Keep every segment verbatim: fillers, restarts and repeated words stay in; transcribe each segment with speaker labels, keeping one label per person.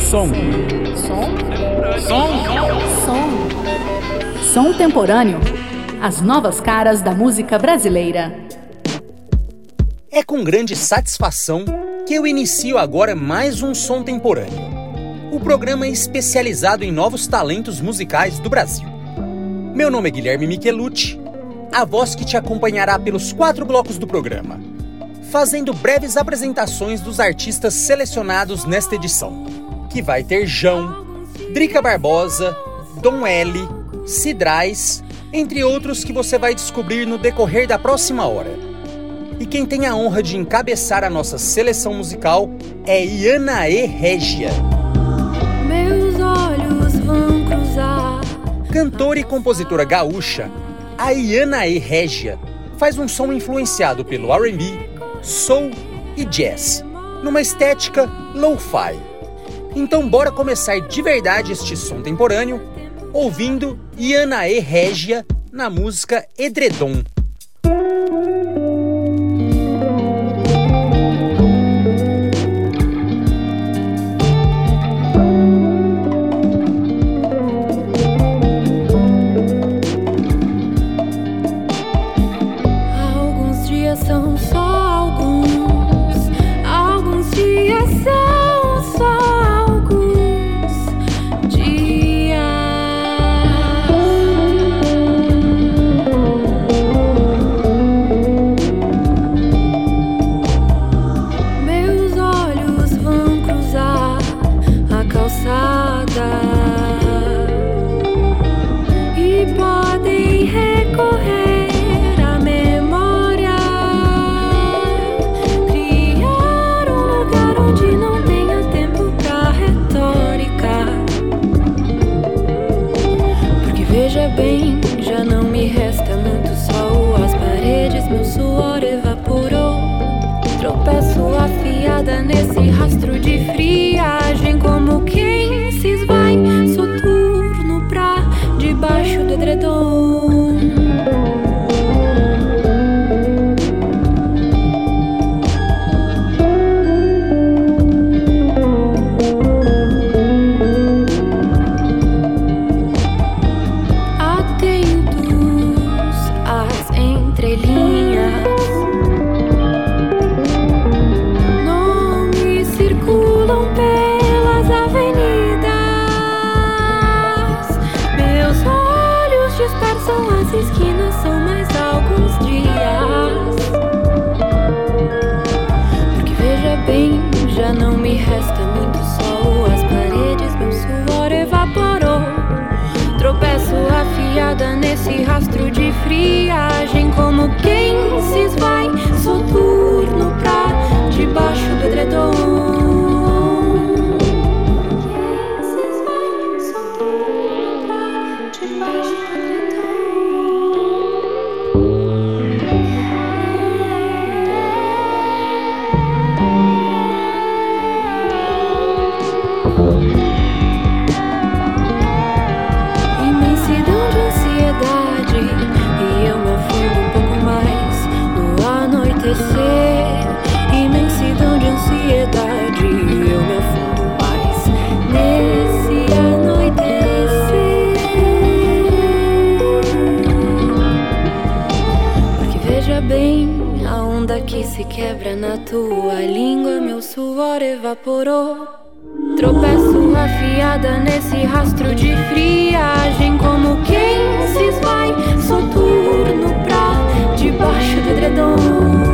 Speaker 1: Som.
Speaker 2: Som?
Speaker 1: Som.
Speaker 2: Som.
Speaker 3: Som temporâneo. As novas caras da música brasileira.
Speaker 1: É com grande satisfação que eu inicio agora mais um Som Temporâneo. O programa é especializado em novos talentos musicais do Brasil. Meu nome é Guilherme Michelucci, a voz que te acompanhará pelos quatro blocos do programa, fazendo breves apresentações dos artistas selecionados nesta edição, que vai ter Jão, Drica Barbosa, Dom L, Cidrais, entre outros que você vai descobrir no decorrer da próxima hora. E quem tem a honra de encabeçar a nossa seleção musical é Ianaê Régia.
Speaker 4: Meus olhos vão cruzar.
Speaker 1: Cantora e compositora gaúcha, a Ianaê Régia faz um som influenciado pelo R and B, soul e jazz, numa estética lo-fi. Então bora começar de verdade este som temporâneo, ouvindo Ianaê Régia na música Edredom.
Speaker 4: São só alguns, alguns dias são só alguns dias. Meus olhos vão cruzar a calçada e podem recorrer bem, já não me resta muito sol. As paredes, meu suor evaporou. Tropeço afiada nesse rastro de friagem, como quem se esvai soturno pra debaixo do edredom. Esquinas são mais alguns dias. Porque veja bem, já não me resta muito sol. As paredes, meu suor evaporou. Tropeço afiada nesse rastro de friagem, como quem se esvai soturno pra debaixo do edredom. Imensidão de ansiedade, eu me afundo mais nesse anoitecer. Porque veja bem, a onda que se quebra na tua língua, meu suor evaporou. Tropeço afiada nesse rastro de friagem, como quem se esvai soturno pra debaixo do edredom.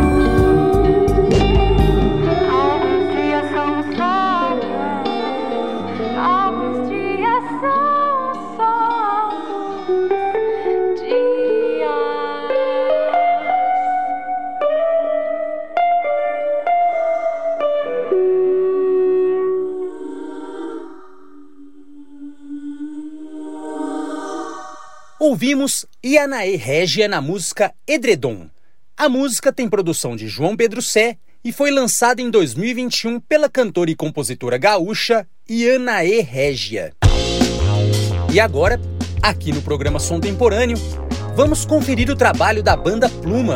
Speaker 1: Ouvimos Ianaê Régia na música Edredom. A música tem produção de João Pedro Sé e foi lançada em dois mil e vinte e um pela cantora e compositora gaúcha Ianaê Régia. E agora, aqui no programa Som Temporâneo, vamos conferir o trabalho da banda Pluma.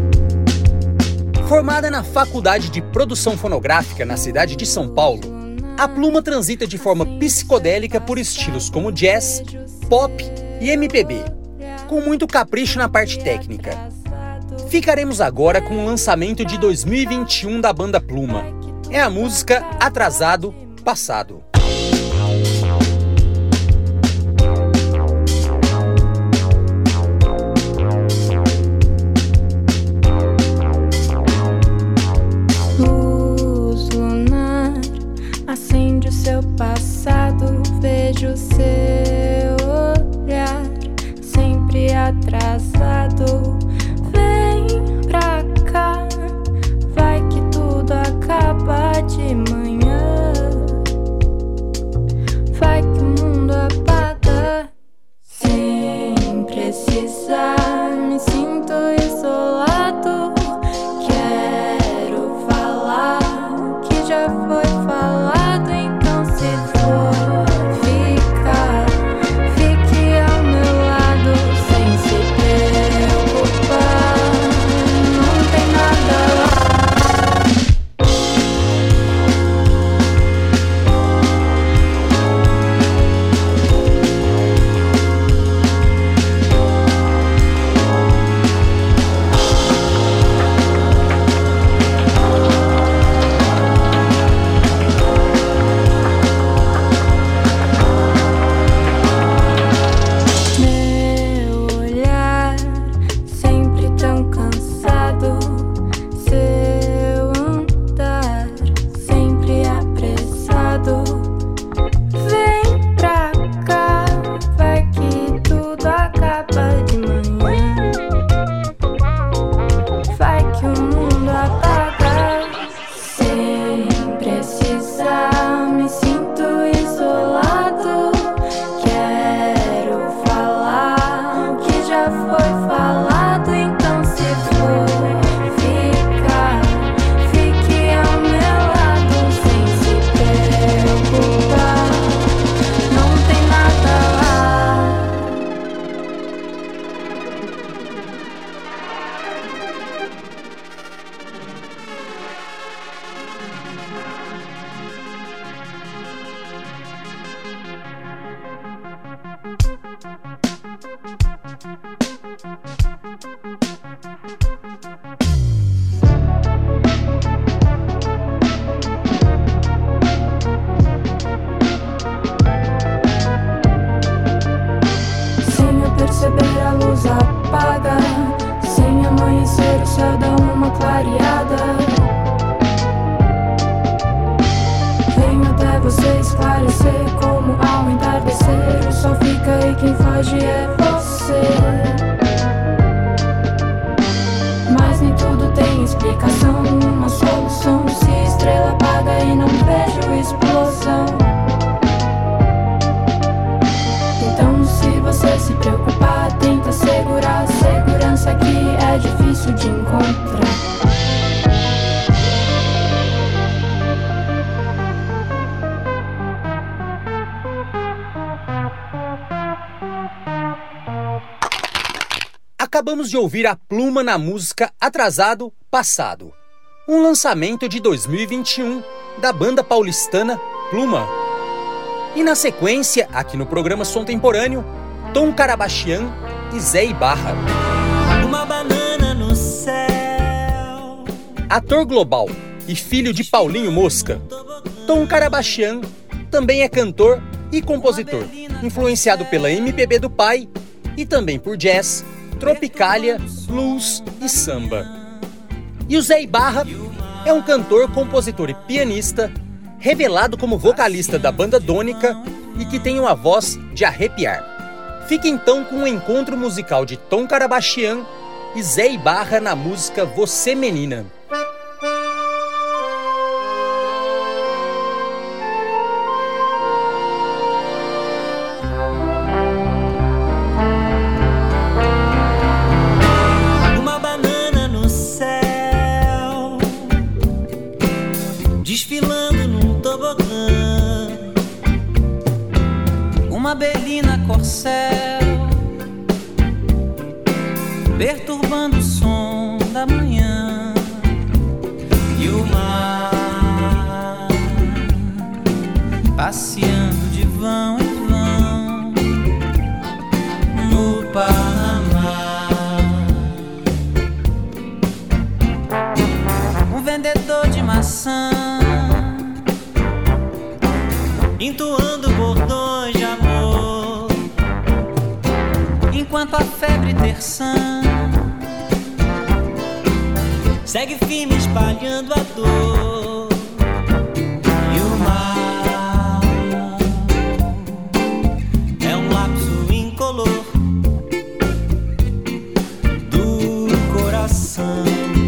Speaker 1: Formada na Faculdade de Produção Fonográfica na cidade de São Paulo, A Pluma transita de forma psicodélica por estilos como jazz, pop e M P B, com muito capricho na parte técnica. Ficaremos agora com o lançamento de dois mil e vinte e um da banda Pluma. É a música Atrasado, Passado.
Speaker 4: Luz lunar acende o seu passado, vejo seu olhar sempre atrasado. Vem pra cá, vai que tudo acaba de manhã. Vai que o mundo apaga. Sem precisar, me sinto isolado. Quero falar que já foi falado. Então se for ficar, fique ao meu lado sem se preocupar. Não tem nada lá. Meu olhar sempre tão cansado, seu andar sempre apressado. Vem pra cá, vai que tudo acaba de manhã. Vai que o mundo apaga. Sem precisar, me sinto isolado. Quero falar que já foi falado. Então se for ficar, fique ao meu lado sem se preocupar. Não tem nada lá. Sem eu perceber, a luz apaga. Sem amanhecer, o céu dá uma clareada. Venho até você esclarecer, como ao entardecer o sol fica e quem foge é você. Mas nem tudo tem explicação, uma solução. Se a estrela apaga e não vejo explosão. Então se você se preocupar, tenta segurar a segurança que é difícil de encontrar.
Speaker 1: Acabamos de ouvir a Pluma na música Atrasado, Passado, um lançamento de dois mil e vinte e um da banda paulistana Pluma. E na sequência, aqui no programa Som Temporâneo, Tom Karabachian e Zé Ibarra.
Speaker 2: Uma banana no céu.
Speaker 1: Ator global e filho de Paulinho Mosca, Tom Karabachian também é cantor e compositor, influenciado pela M P B do pai e também por jazz, tropicália, blues e samba. E o Zé Ibarra é um cantor, compositor e pianista, revelado como vocalista da banda Dônica e que tem uma voz de arrepiar. Fique então com o encontro musical de Tom Karabachian e Zé Ibarra na música Você Menina.
Speaker 2: Uma banana no céu, desfilando num tobogã. Uma belina corcel, perturbando o som da manhã. passeando de vão em vão no Panamá. Um vendedor de maçã entoando bordões de amor, enquanto a febre terçã segue firme espalhando a dor. E o mar é um lapso incolor do coração.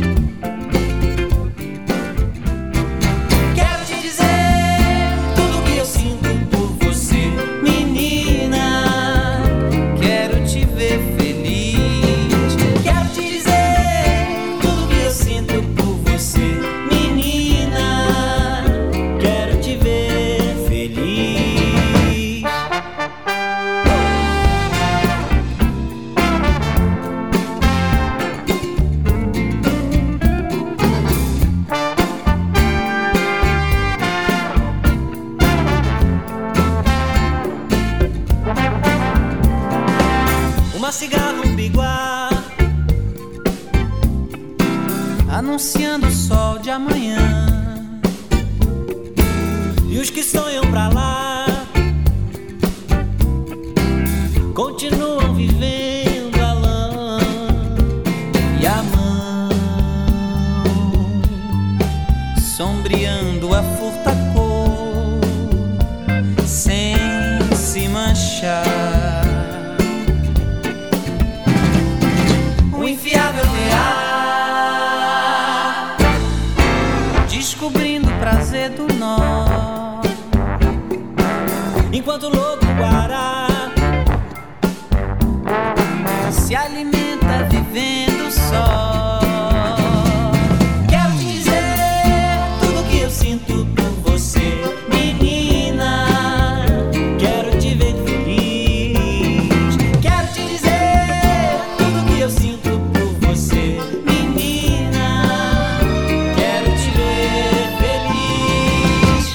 Speaker 2: Quero te dizer tudo que eu sinto por você, menina. Quero te ver feliz. Quero te dizer tudo que eu sinto por você, menina. Quero te ver feliz. Uma cigarra, um biguá, anunciando o sol de amanhã. E os que sonham pra lá continuam vivendo a lã e a mão, sombreando a furta cor sem se manchar. O infiável tear, descobrindo o prazer do nó, enquanto o lobo guará se alimenta vivendo só. Quero te dizer tudo que eu sinto por você, menina. Quero te ver feliz. Quero te dizer tudo que eu sinto por você, menina. Quero te ver feliz.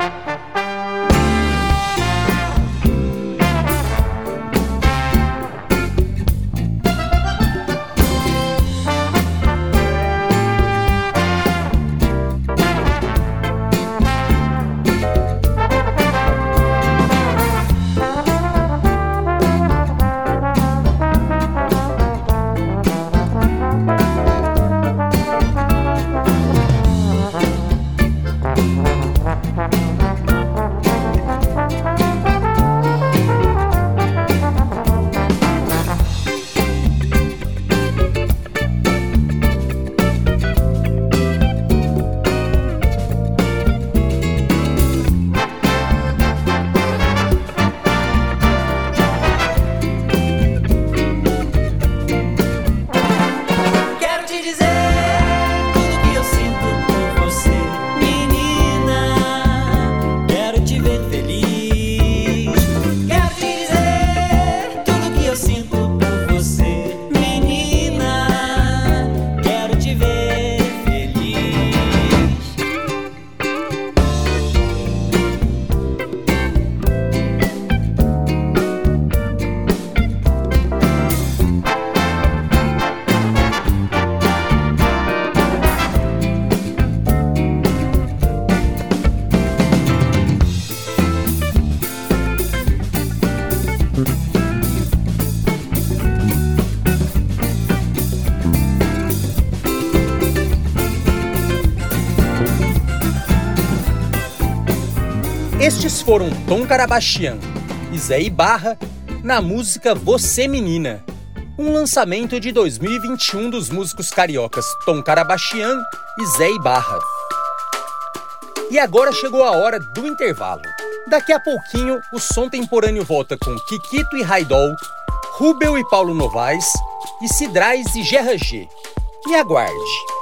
Speaker 2: Quero te dizer tudo que eu sinto por você, menina. Quero te ver feliz. Quero te dizer tudo que eu sinto por você, menina. Quero te ver feliz.
Speaker 1: Estes foram Tom Karabachian e Zé Ibarra na música Você Menina, um lançamento de dois mil e vinte e um dos músicos cariocas Tom Karabachian e Zé Ibarra. E agora chegou a hora do intervalo. Daqui a pouquinho, o Som Temporâneo volta com Kikito e Raidol, Rubel e Paulo Novaes, e Cidrais e Gerra G. Me aguarde!